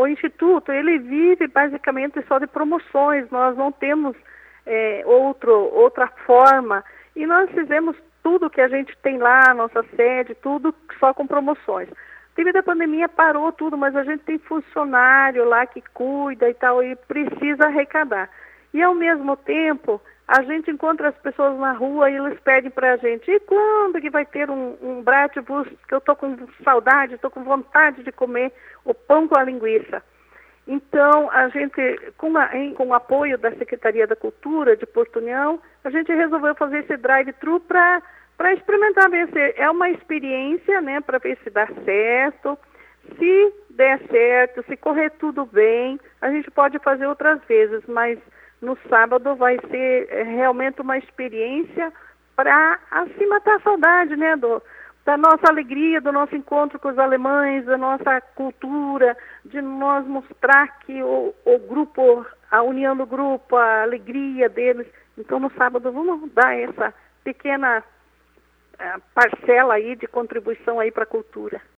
o Instituto, ele vive basicamente só de promoções, nós não temos outra forma, e nós fizemos tudo que a gente tem lá, nossa sede, tudo só com promoções. Devido à pandemia parou tudo, mas a gente tem funcionário lá que cuida e tal, e precisa arrecadar. E ao mesmo tempo, a gente encontra as pessoas na rua e eles pedem para a gente, e quando que vai ter um bratwurst, que eu estou com saudade, estou com vontade de comer o pão com a linguiça. Então, a gente, com o apoio da Secretaria da Cultura de Porto União, a gente resolveu fazer esse drive-thru para experimentar, ver se é uma experiência, né, para ver se dá certo. Se der certo, se correr tudo bem, a gente pode fazer outras vezes, mas no sábado vai ser realmente uma experiência para assim matar a saudade, né, da nossa alegria, do nosso encontro com os alemães, da nossa cultura, de nós mostrar que o grupo, a união do grupo, a alegria deles. Então no sábado vamos dar essa pequena parcela aí de contribuição aí para a cultura.